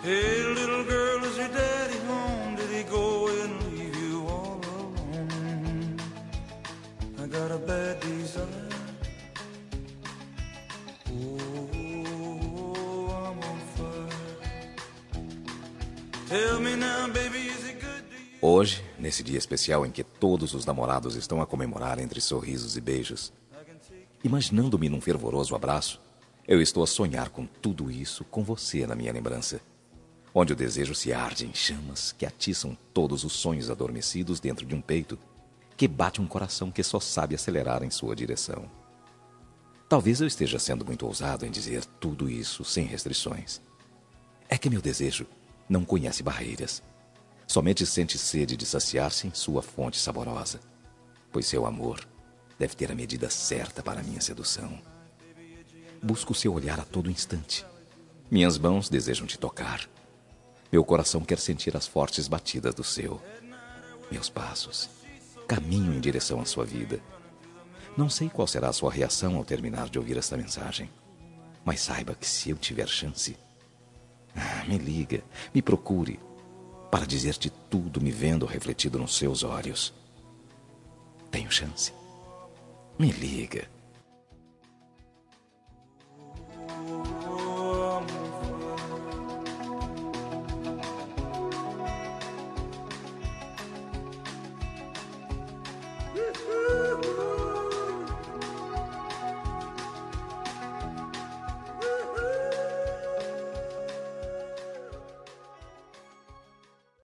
Hey, little girl, is your daddy home? Did he go and leave you all alone? I got a bad desire. Oh, I'm on fire. Tell me now, baby, is it good to you? Hoje, nesse dia especial em que todos os namorados estão a comemorar entre sorrisos e beijos, imaginando-me num fervoroso abraço, eu estou a sonhar com tudo isso com você na minha lembrança, onde o desejo se arde em chamas que atiçam todos os sonhos adormecidos dentro de um peito que bate um coração que só sabe acelerar em sua direção. Talvez eu esteja sendo muito ousado em dizer tudo isso sem restrições. É que meu desejo não conhece barreiras. Somente sente sede de saciar-se em sua fonte saborosa, pois seu amor deve ter a medida certa para a minha sedução. Busco seu olhar a todo instante. Minhas mãos desejam te tocar. Meu coração quer sentir as fortes batidas do seu. Meus passos caminham em direção à sua vida. Não sei qual será a sua reação ao terminar de ouvir esta mensagem, mas saiba que se eu tiver chance, me liga, me procure, para dizer-te tudo me vendo refletido nos seus olhos. Tenho chance. Me liga.